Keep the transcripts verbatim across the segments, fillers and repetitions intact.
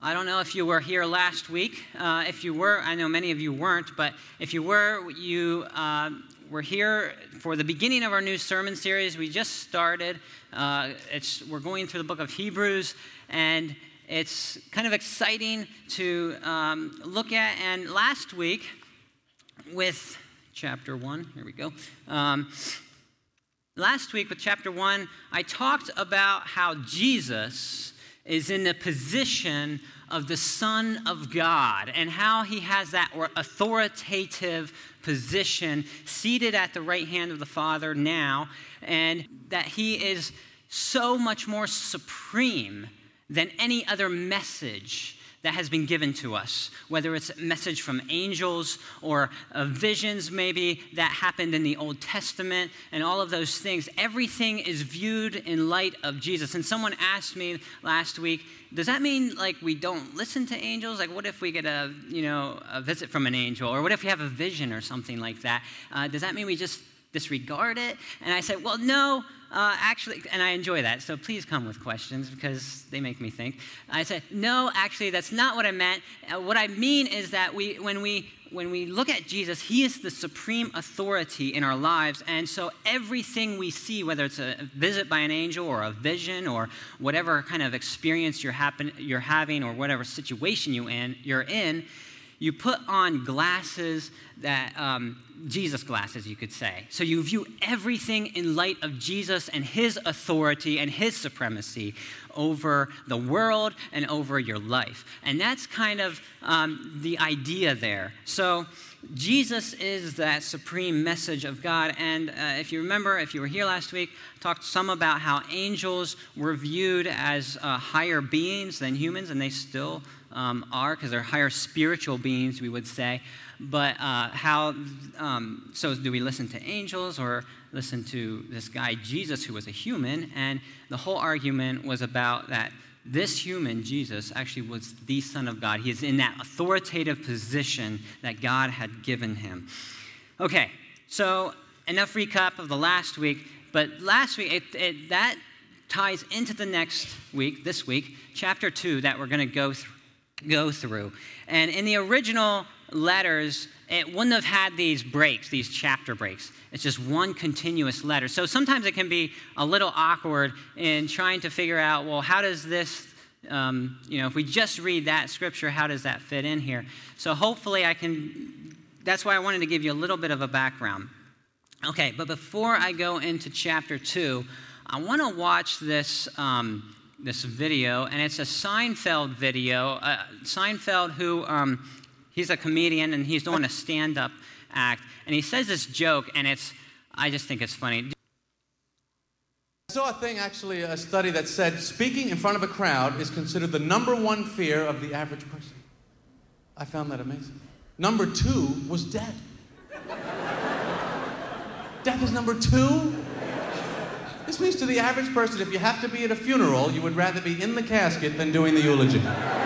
I don't know if you were here last week. Uh, if you were, I know many of you weren't, but if you were, you uh, were here for the beginning of our new sermon series. We just started. Uh, it's we're going through the book of Hebrews, and it's kind of exciting to um, look at. And last week, with chapter one, here we go. Um, last week with chapter one, I talked about how Jesus is in the position of the Son of God and how he has that authoritative position seated at the right hand of the Father now, and that he is so much more supreme than any other message that has been given to us, whether it's a message from angels or uh, visions maybe that happened in the Old Testament and all of those things. Everything is viewed in light of Jesus. And someone asked me last week, does that mean like we don't listen to angels? Like what if we get a, you know, a visit from an angel? Or what if we have a vision or something like that? Uh, does that mean we just disregard it? And I said, well, no, uh, actually, and I enjoy that, so please come with questions because they make me think. I said, no, actually, that's not what I meant. Uh, what I mean is that we, when we when we look at Jesus, he is the supreme authority in our lives, and so everything we see, whether it's a visit by an angel or a vision or whatever kind of experience you're, happen, you're having or whatever situation you in, you're in, you put on glasses that, um, Jesus glasses, you could say. So you view everything in light of Jesus and his authority and his supremacy over the world and over your life. And that's kind of um, the idea there. So Jesus is that supreme message of God. And uh, if you remember, if you were here last week, I talked some about how angels were viewed as uh, higher beings than humans, and they still um, are, because they're higher spiritual beings, we would say. But uh, how, um, so do we listen to angels or listen to this guy Jesus who was a human? And the whole argument was about that this human, Jesus, actually was the Son of God. He is in that authoritative position that God had given him. Okay, so enough recap of the last week. But last week, it, it, that ties into the next week, this week, chapter two that we're going to go through. go through. And in the original letters, it wouldn't have had these breaks, these chapter breaks. It's just one continuous letter. So sometimes it can be a little awkward in trying to figure out, well, how does this, um, you know, if we just read that scripture, how does that fit in here? So hopefully I can, that's why I wanted to give you a little bit of a background. Okay, but before I go into chapter two, I want to watch this um, this video, and it's a Seinfeld video. Uh, Seinfeld, who um, he's a comedian, and he's doing a stand-up act, and he says this joke, and it's, I just think it's funny. I saw a thing, actually, a study that said speaking in front of a crowd is considered the number one fear of the average person. I found that amazing. Number two was death. Death is number two? This means to the average person, if you have to be at a funeral, you would rather be in the casket than doing the eulogy.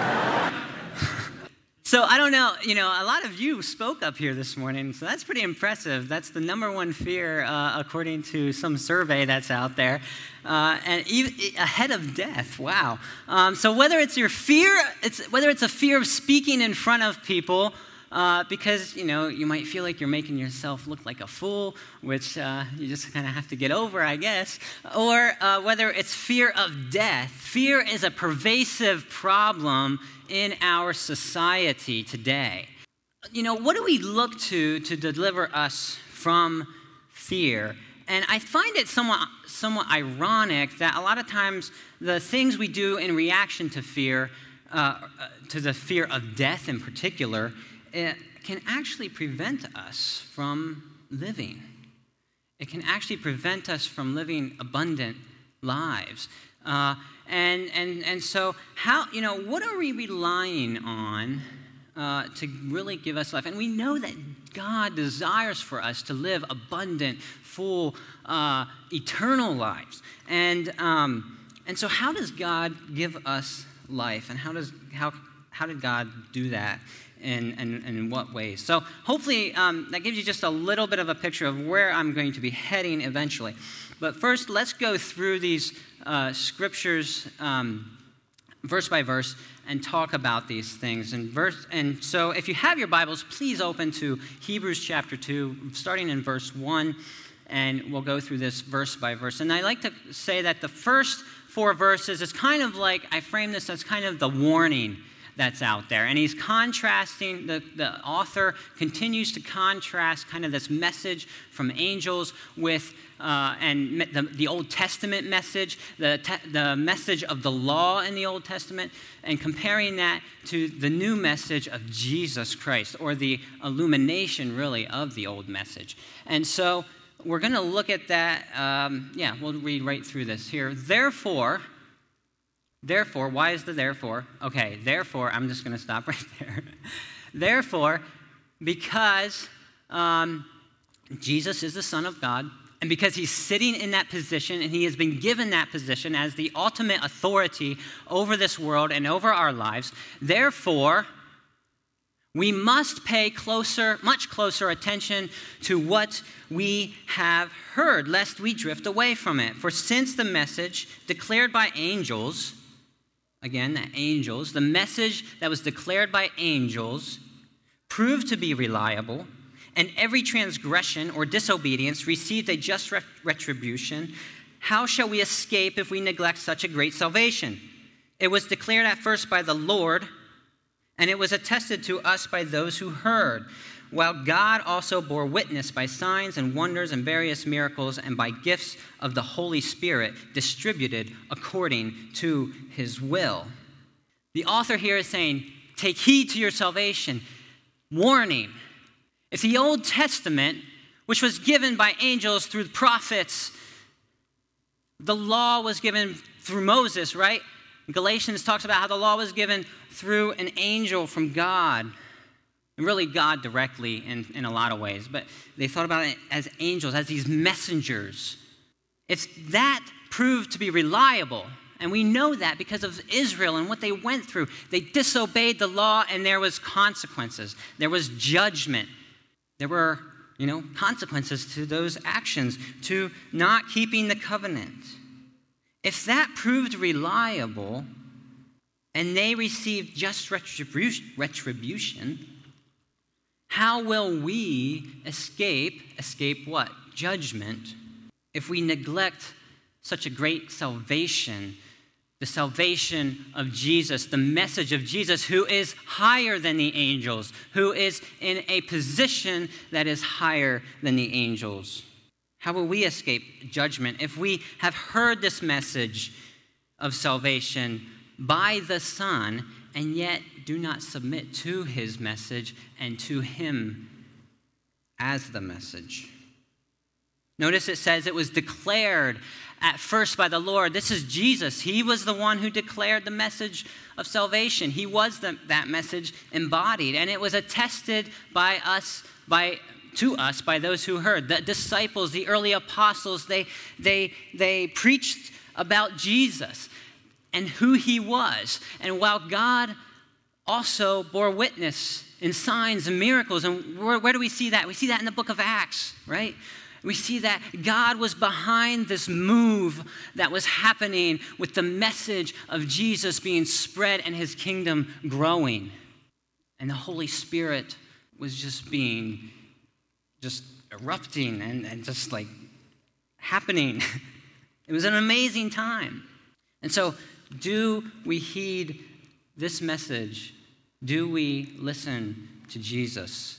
So I don't know, you know, a lot of you spoke up here this morning, so that's pretty impressive. That's the number one fear, uh, according to some survey that's out there, uh, and even ahead of death. Wow. Um, so whether it's your fear, it's whether it's a fear of speaking in front of people, Uh, because, you know, you might feel like you're making yourself look like a fool, which uh, you just kind of have to get over, I guess. Or uh, whether it's fear of death. Fear is a pervasive problem in our society today. You know, what do we look to to deliver us from fear? And I find it somewhat, somewhat ironic that a lot of times the things we do in reaction to fear, uh, to the fear of death in particular, it can actually prevent us from living. It can actually prevent us from living abundant lives. Uh, and and and so how, you know, what are we relying on uh, to really give us life? And we know that God desires for us to live abundant, full, uh, eternal lives. And um, and so how does God give us life? And how does how how did God do that? And, and, and in what ways? So hopefully um, that gives you just a little bit of a picture of where I'm going to be heading eventually. But first, let's go through these uh, scriptures um, verse by verse and talk about these things. And verse, and so if you have your Bibles, please open to Hebrews chapter two, starting in verse one, and we'll go through this verse by verse. And I like to say that the first four verses is kind of like, I frame this as kind of the warning that's out there. And he's contrasting, the, the author continues to contrast kind of this message from angels with, uh, and the, the Old Testament message, the, te- the message of the law in the Old Testament, and comparing that to the new message of Jesus Christ, or the illumination, really, of the old message. And so we're going to look at that. Um, yeah, we'll read right through this here. Therefore, Therefore, why is the therefore? Okay, therefore, I'm just going to stop right there. Therefore, because um, Jesus is the Son of God, and because he's sitting in that position, and he has been given that position as the ultimate authority over this world and over our lives, therefore, we must pay closer, much closer attention to what we have heard, lest we drift away from it. For since the message declared by angels, again, the angels, the message that was declared by angels proved to be reliable, and every transgression or disobedience received a just retribution, how shall we escape if we neglect such a great salvation? It was declared at first by the Lord, and it was attested to us by those who heard, while God also bore witness by signs and wonders and various miracles and by gifts of the Holy Spirit distributed according to his will. The author here is saying, take heed to your salvation. Warning. If the Old Testament, which was given by angels through prophets, the law was given through Moses, right? Galatians talks about how the law was given through an angel from God. And really God directly in, in a lot of ways. But they thought about it as angels, as these messengers. If that proved to be reliable, and we know that because of Israel and what they went through, they disobeyed the law and there was consequences. There was judgment. There were, you know, consequences to those actions, to not keeping the covenant. If that proved reliable and they received just retribution, how will we escape, escape what? Judgment, if we neglect such a great salvation, the salvation of Jesus, the message of Jesus, who is higher than the angels, who is in a position that is higher than the angels. How will we escape judgment if we have heard this message of salvation by the Son and yet do not submit to his message and to him as the message? Notice it says it was declared at first by the Lord. This is Jesus. He was the one who declared the message of salvation. He was the, that message embodied, and it was attested by us, by to us, by those who heard. The disciples, the early apostles, they they they preached about Jesus and who he was. And while God also bore witness in signs and miracles, and where, where do we see that? We see that in the book of Acts, right? We see that God was behind this move that was happening with the message of Jesus being spread and his kingdom growing. And the Holy Spirit was just being, just erupting and, and just like happening. It was an amazing time. And so, do we heed this message? Do we listen to Jesus?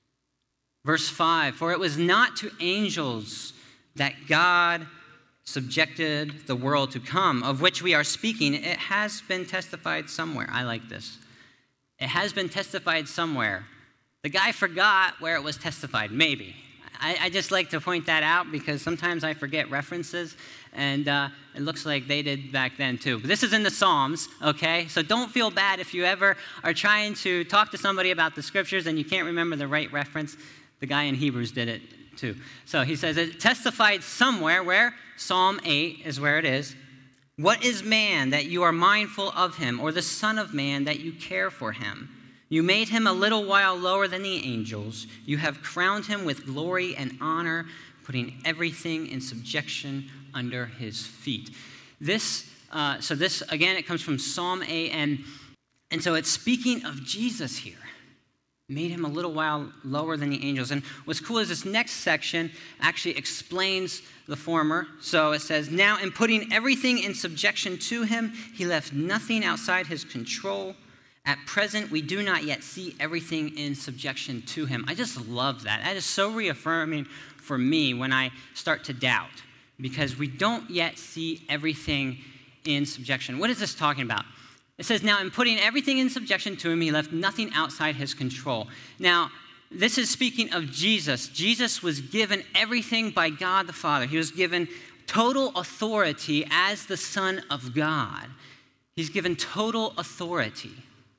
Verse five, for it was not to angels that God subjected the world to come, of which we are speaking. It has been testified somewhere. I like this. It has been testified somewhere. The guy forgot where it was testified, maybe. I, I just like to point that out because sometimes I forget references, and uh, it looks like they did back then too. But this is in the Psalms, okay? So don't feel bad if you ever are trying to talk to somebody about the scriptures and you can't remember the right reference. The guy in Hebrews did it too. So he says it testified somewhere where Psalm eight is where it is. What is man that you are mindful of him, or the son of man that you care for him? You made him a little while lower than the angels. You have crowned him with glory and honor, putting everything in subjection under his feet. This uh, so this, again, it comes from Psalm eight, and, and so it's speaking of Jesus here. Made him a little while lower than the angels. And what's cool is this next section actually explains the former. So it says, now in putting everything in subjection to him, he left nothing outside his control. At present, we do not yet see everything in subjection to him. I just love that. That is so reaffirming for me when I start to doubt, because we don't yet see everything in subjection. What is this talking about? It says, now in putting everything in subjection to him, he left nothing outside his control. Now, this is speaking of Jesus. Jesus was given everything by God the Father. He was given total authority as the Son of God. He's given total authority.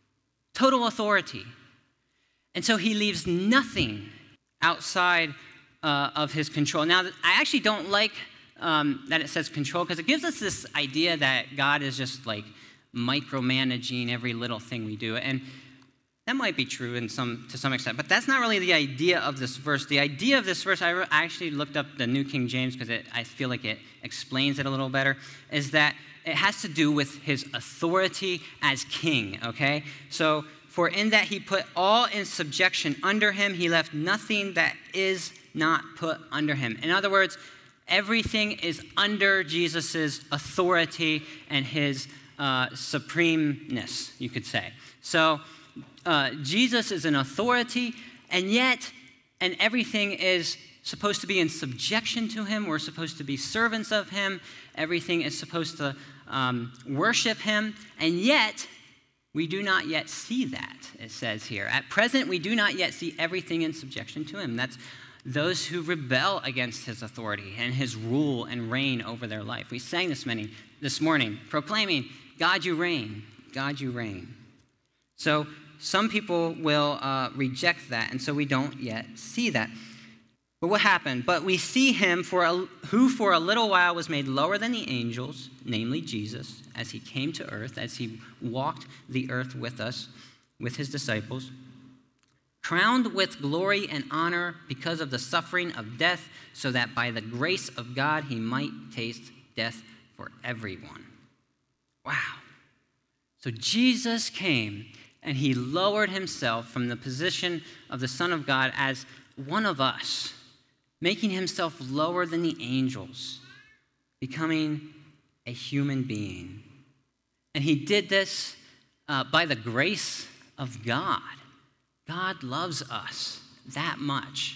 Total authority. And so he leaves nothing outside uh, of his control. Now, I actually don't like um, that it says control, because it gives us this idea that God is just like micromanaging every little thing we do. And that might be true in some to some extent, but that's not really the idea of this verse. The idea of this verse, I re- actually looked up the New King James because I feel like it explains it a little better, is that it has to do with his authority as king, okay? So, for in that he put all in subjection under him, he left nothing that is not put under him. In other words, everything is under Jesus' authority and his uh, supremeness, you could say. So, uh, Jesus is an authority, and yet, and everything is supposed to be in subjection to him. We're supposed to be servants of him. Everything is supposed to um, worship him, and yet, we do not yet see that, it says here. At present, we do not yet see everything in subjection to him. That's those who rebel against his authority and his rule and reign over their life. We sang this many this morning, proclaiming, God, you reign. God, you reign. So some people will uh, reject that, and so we don't yet see that. But what happened? But we see him for a, who for a little while was made lower than the angels, namely Jesus, as he came to earth, as he walked the earth with us, with his disciples, crowned with glory and honor because of the suffering of death, so that by the grace of God he might taste death for everyone. Wow. So Jesus came and he lowered himself from the position of the Son of God as one of us, making himself lower than the angels, becoming a human being. And he did this uh, by the grace of God. God loves us that much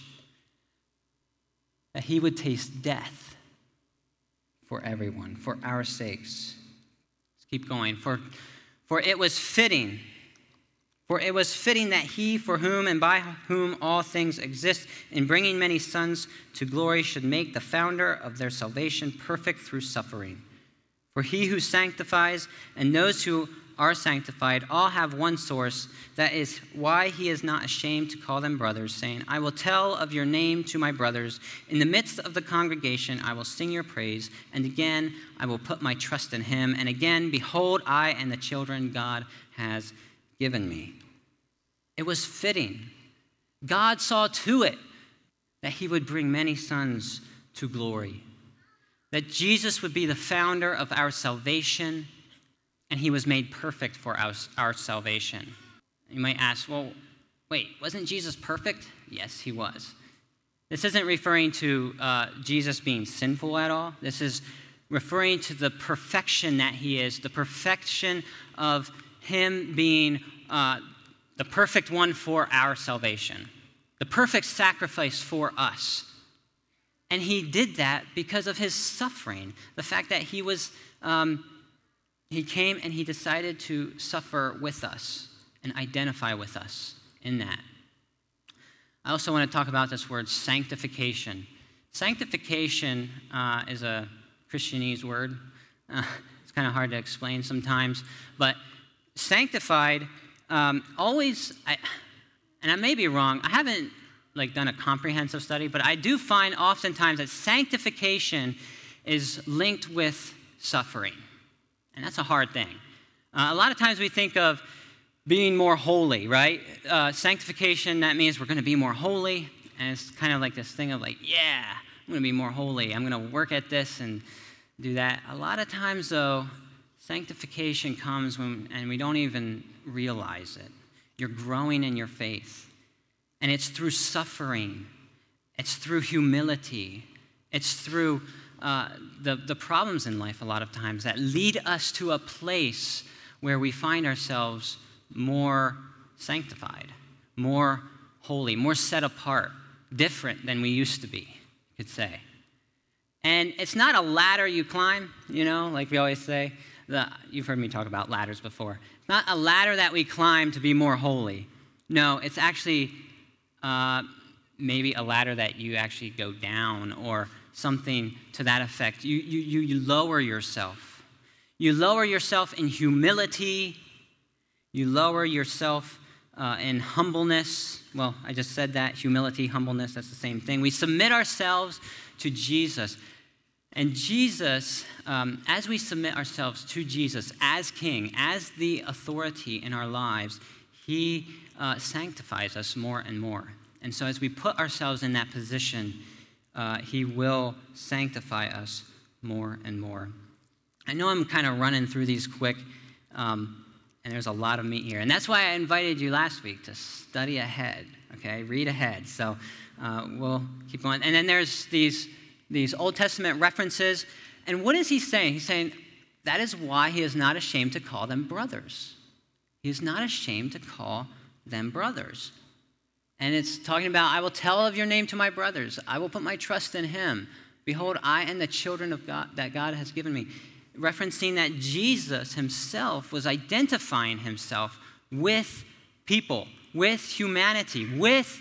that he would taste death for everyone, for our sakes. Let's keep going. For, for it was fitting For it was fitting that he, for whom and by whom all things exist, in bringing many sons to glory, should make the founder of their salvation perfect through suffering. For he who sanctifies and those who are sanctified all have one source. That is why he is not ashamed to call them brothers, saying, I will tell of your name to my brothers. In the midst of the congregation I will sing your praise. And again I will put my trust in him. And again, behold, I and the children God has given me. It was fitting. God saw to it that he would bring many sons to glory, that Jesus would be the founder of our salvation, and he was made perfect for our, our salvation. You might ask, well, wait, wasn't Jesus perfect? Yes, he was. This isn't referring to uh, Jesus being sinful at all. This is referring to the perfection that he is, the perfection of him being uh, the perfect one for our salvation, the perfect sacrifice for us. And he did that because of his suffering, the fact that he was, um, he came and he decided to suffer with us and identify with us in that. I also want to talk about this word sanctification. Sanctification uh, is a Christianese word. Uh, it's kind of hard to explain sometimes, but sanctified, um, always, I, and I may be wrong, I haven't like done a comprehensive study, but I do find oftentimes that sanctification is linked with suffering, and that's a hard thing. Uh, a lot of times we think of being more holy, right? Uh, sanctification, that means we're going to be more holy, and it's kind of like this thing of like, yeah, I'm going to be more holy. I'm going to work at this and do that. A lot of times, though, Sanctification comes when, and we don't even realize it. You're growing in your faith. And it's through suffering. It's through humility. It's through uh, the, the problems in life a lot of times that lead us to a place where we find ourselves more sanctified, more holy, more set apart, different than we used to be, you could say. And it's not a ladder you climb, you know, like we always say. The, you've heard me talk about ladders before. It's not a ladder that we climb to be more holy. No, it's actually uh, maybe a ladder that you actually go down or something to that effect. You, you, you lower yourself. You lower yourself in humility. You lower yourself uh, in humbleness. Well, I just said that. Humility, humbleness, that's the same thing. We submit ourselves to Jesus. And Jesus, um, as we submit ourselves to Jesus as King, as the authority in our lives, he uh, sanctifies us more and more. And so as we put ourselves in that position, uh, he will sanctify us more and more. I know I'm kind of running through these quick, um, and there's a lot of meat here. And that's why I invited you last week to study ahead, okay? Read ahead. So uh, we'll keep going. And then there's these, these Old Testament references. And what is he saying? He's saying that is why he is not ashamed to call them brothers. He is not ashamed to call them brothers. And it's talking about, I will tell of your name to my brothers. I will put my trust in him. Behold, I and the children of God that God has given me. Referencing that Jesus himself was identifying himself with people, with humanity, with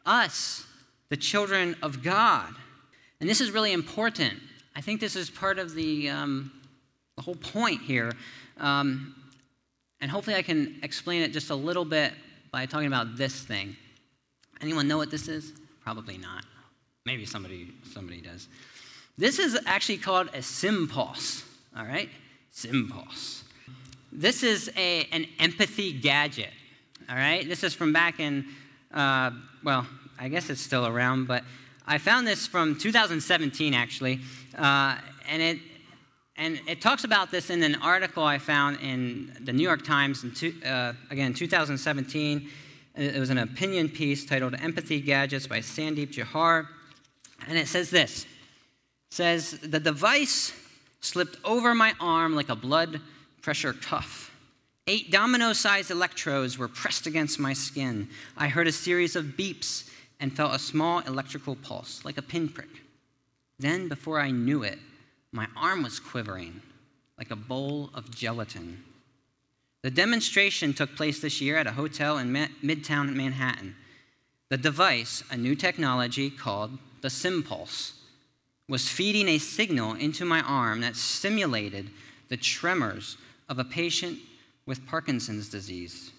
us, the children of God. And this is really important. I think this is part of the, um, the whole point here. Um, and hopefully I can explain it just a little bit by talking about this thing. Anyone know what this is? Probably not. Maybe somebody somebody does. This is actually called a SimPulse, all right? SimPulse. This is a, an empathy gadget, all right? This is from back in, uh, well, I guess it's still around, but I found this from two thousand seventeen, actually, uh, and it and it talks about this in an article I found in the New York Times, in two, uh, again, two thousand seventeen. It was an opinion piece titled Empathy Gadgets by Sandeep Johar. And it says this. It says, the device slipped over my arm like a blood pressure cuff. Eight domino-sized electrodes were pressed against my skin. I heard a series of beeps and felt a small electrical pulse, like a pinprick. Then, before I knew it, my arm was quivering like a bowl of gelatin. The demonstration took place this year at a hotel in Ma- Midtown Manhattan. The device, a new technology called the SimPulse, was feeding a signal into my arm that simulated the tremors of a patient with Parkinson's disease.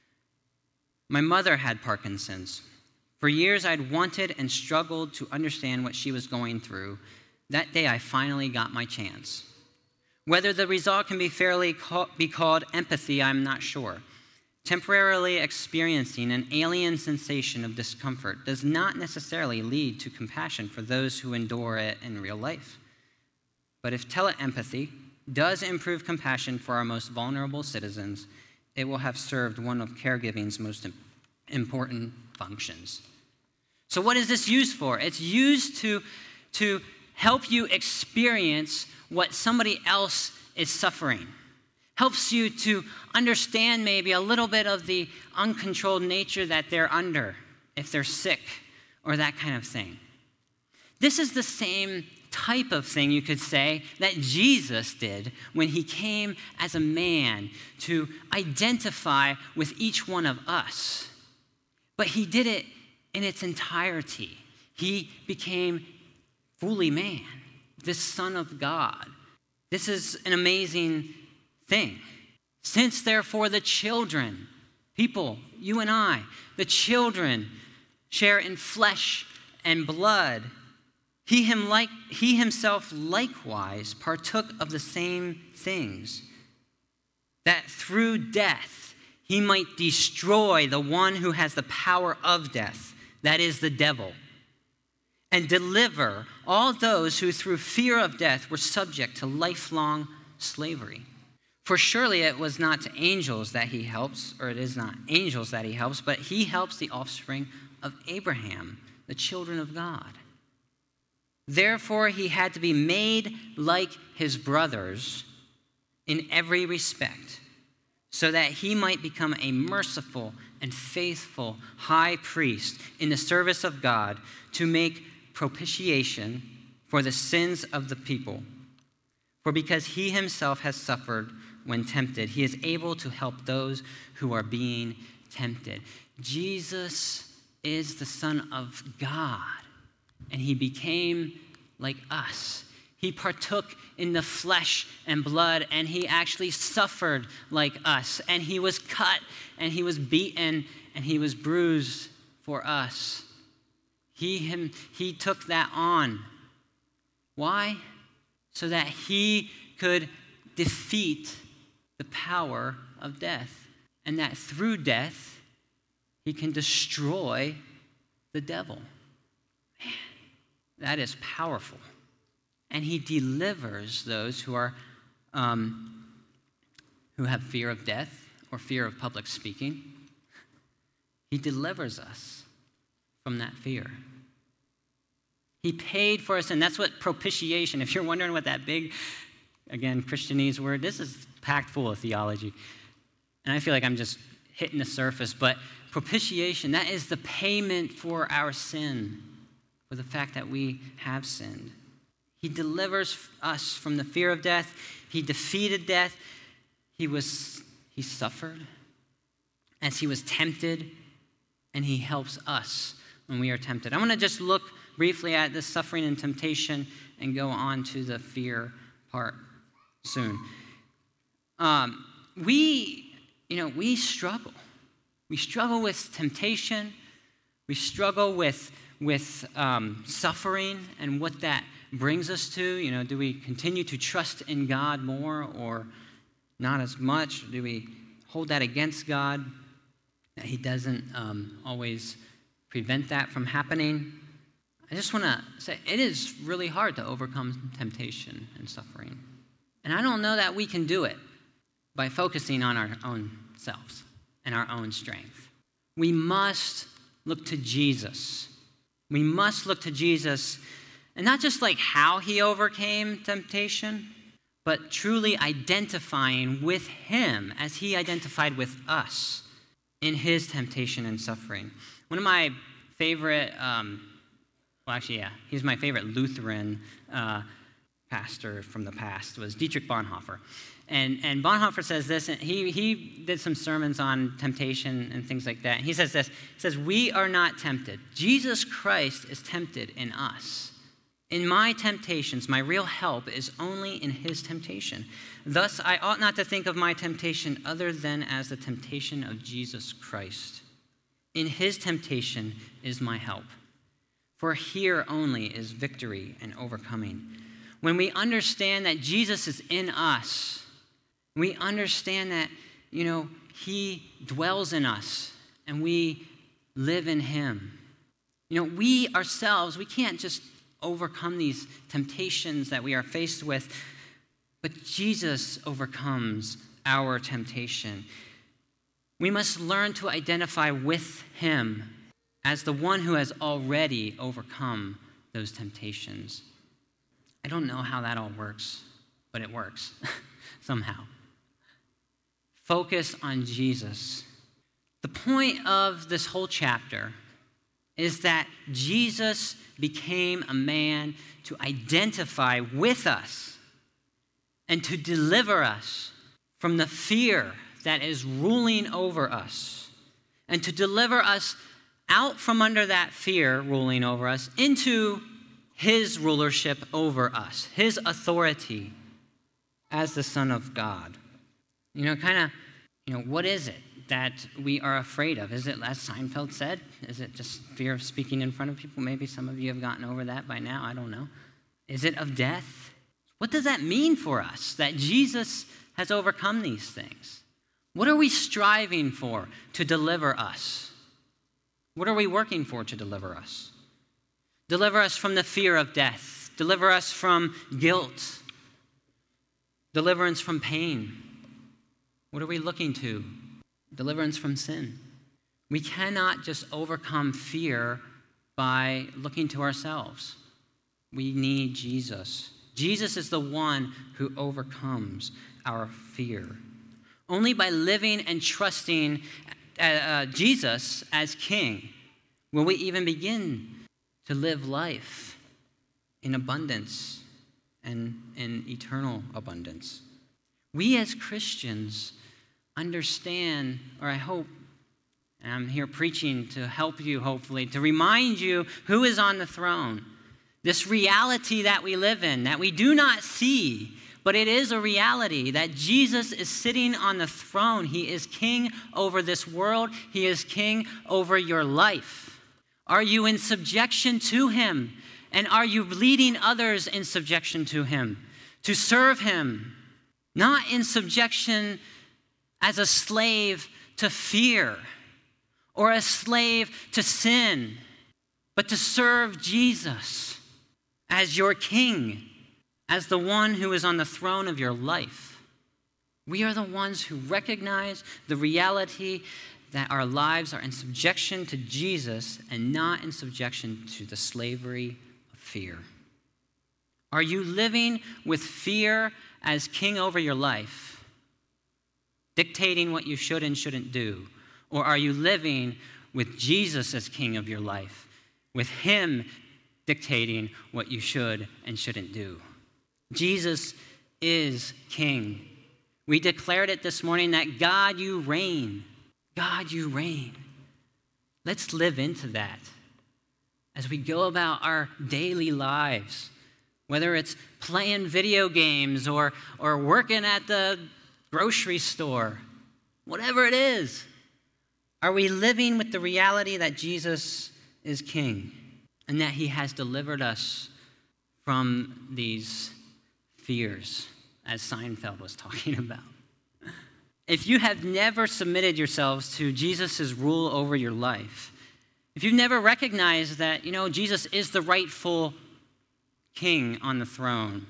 My mother had Parkinson's. For years, I'd wanted and struggled to understand what she was going through. That day, I finally got my chance. Whether the result can be fairly call, be called empathy, I'm not sure. Temporarily experiencing an alien sensation of discomfort does not necessarily lead to compassion for those who endure it in real life. But if teleempathy does improve compassion for our most vulnerable citizens, it will have served one of caregiving's most important functions. So what is this used for? It's used to, to help you experience what somebody else is suffering. Helps you to understand maybe a little bit of the uncontrolled nature that they're under, if they're sick or that kind of thing. This is the same type of thing, you could say, that Jesus did when he came as a man to identify with each one of us. But he did it in its entirety. He became fully man, this Son of God. This is an amazing thing. Since, therefore, the children, people, you and I, the children share in flesh and blood, he, him like, he himself likewise partook of the same things, that through death he might destroy the one who has the power of death, that is the devil, and deliver all those who through fear of death were subject to lifelong slavery. For surely it was not to angels that he helps, or it is not angels that he helps, but he helps the offspring of Abraham, the children of God. Therefore, he had to be made like his brothers in every respect, so that he might become a merciful and faithful high priest in the service of God to make propitiation for the sins of the people. For because he himself has suffered when tempted, he is able to help those who are being tempted. Jesus is the Son of God, and he became like us. He partook in the flesh and blood, and he actually suffered like us, and he was cut, and he was beaten, and he was bruised for us. He, him, he took that on. Why? So that he could defeat the power of death, and that through death, he can destroy the devil. Man, that is powerful. And he delivers those who are um, who have fear of death or fear of public speaking. He delivers us from that fear. He paid for us, and that's what propitiation, if you're wondering what that big, again, Christianese word, this is packed full of theology. And I feel like I'm just hitting the surface, but propitiation, that is the payment for our sin, for the fact that we have sinned. He delivers us from the fear of death. He defeated death. He was, he suffered as he was tempted, and he helps us when we are tempted. I want to just look briefly at this suffering and temptation and go on to the fear part soon. Um, we, you know, we struggle. We struggle with temptation. We struggle with, with um, suffering and what that brings us to. You know, do we continue to trust in God more or not as much? Do we hold that against God, that he doesn't um, always prevent that from happening? I just want to say it is really hard to overcome temptation and suffering. And I don't know that we can do it by focusing on our own selves and our own strength. We must look to Jesus. We must look to Jesus, and not just like how he overcame temptation, but truly identifying with him as he identified with us in his temptation and suffering. One of my favorite, um, well, actually, yeah, he's my favorite Lutheran uh, pastor from the past, was Dietrich Bonhoeffer. And, and Bonhoeffer says this, and he, he did some sermons on temptation and things like that. He says this, he says, "We are not tempted. Jesus Christ is tempted in us. In my temptations, my real help is only in his temptation. Thus, I ought not to think of my temptation other than as the temptation of Jesus Christ. In his temptation is my help. For here only is victory and overcoming." When we understand that Jesus is in us, we understand that, you know, he dwells in us and we live in him. You know, we ourselves, we can't just overcome these temptations that we are faced with, but Jesus overcomes our temptation. We must learn to identify with him as the one who has already overcome those temptations. I don't know how that all works, but it works somehow. Focus on Jesus. The point of this whole chapter is that Jesus became a man to identify with us and to deliver us from the fear that is ruling over us, and to deliver us out from under that fear ruling over us into his rulership over us, his authority as the Son of God. You know, kind of, you know, what is it that we are afraid of? Is it, as Seinfeld said, is it just fear of speaking in front of people? Maybe some of you have gotten over that by now. I don't know. Is it of death? What does that mean for us, that Jesus has overcome these things? What are we striving for to deliver us? What are we working for to deliver us? Deliver us from the fear of death. Deliver us from guilt. Deliverance from pain. What are we looking to? Deliverance from sin. We cannot just overcome fear by looking to ourselves. We need Jesus. Jesus is the one who overcomes our fear. Only by living and trusting uh, uh, Jesus as King will we even begin to live life in abundance and in eternal abundance. We as Christians understand, or I hope, and I'm here preaching to help you, hopefully, to remind you who is on the throne. This reality that we live in, that we do not see, but it is a reality that Jesus is sitting on the throne. He is king over this world. He is king over your life. Are you in subjection to him? And are you leading others in subjection to him, to serve him? Not in subjection as a slave to fear or a slave to sin, but to serve Jesus as your king, as the one who is on the throne of your life. We are the ones who recognize the reality that our lives are in subjection to Jesus and not in subjection to the slavery of fear. Are you living with fear as king over your life, dictating what you should and shouldn't do? Or are you living with Jesus as king of your life, with him dictating what you should and shouldn't do? Jesus is king. We declared it this morning that God, you reign. God, you reign. Let's live into that as we go about our daily lives, whether it's playing video games or, or working at the grocery store, whatever it is. Are we living with the reality that Jesus is king and that he has delivered us from these fears, as Seinfeld was talking about? If you have never submitted yourselves to Jesus' rule over your life, if you've never recognized that, you know, Jesus is the rightful king on the throne,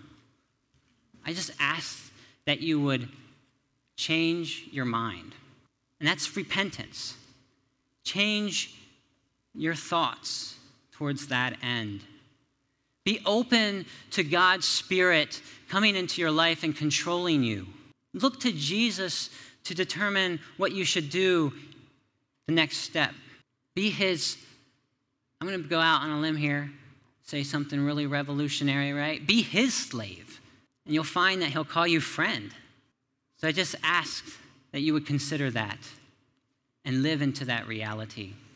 I just ask that you would change your mind. And that's repentance. Change your thoughts towards that end. Be open to God's Spirit coming into your life and controlling you. Look to Jesus to determine what you should do the next step. Be his, I'm going to go out on a limb here, say something really revolutionary, right? Be his slave, and you'll find that he'll call you friend. So I just ask that you would consider that and live into that reality.